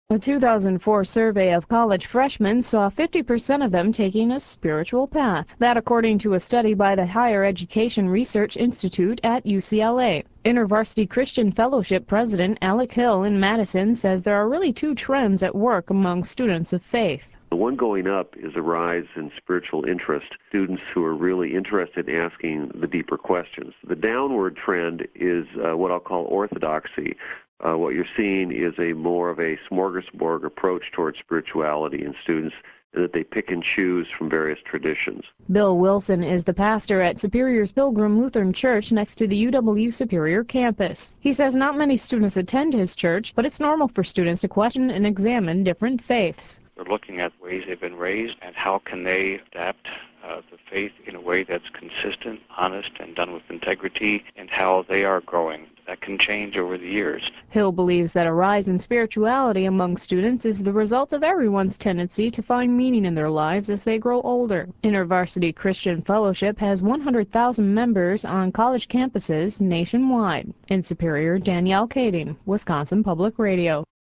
A 2004 survey of college freshmen saw 50% of them taking a spiritual path. That according to a study by the Higher Education Research Institute at UCLA. InterVarsity Christian Fellowship President Alec Hill in Madison says there are really two trends at work among students of faith. The one going up is a rise in spiritual interest, students who are really interested in asking the deeper questions. The downward trend is what I'll call orthodoxy. What you're seeing is more of a smorgasbord approach towards spirituality in students, and that they pick and choose from various traditions. Bill Wilson is the pastor at Superior's Pilgrim Lutheran Church next to the UW Superior campus. He says not many students attend his church, but it's normal for students to question and examine different faiths. They're looking at ways they've been raised and how can they adapt the faith in a way that's consistent, honest, and done with integrity, and how they are growing. That can change over the years. Hill believes that a rise in spirituality among students is the result of everyone's tendency to find meaning in their lives as they grow older. InterVarsity Christian Fellowship has 100,000 members on college campuses nationwide. In Superior, Danielle Kading, Wisconsin Public Radio.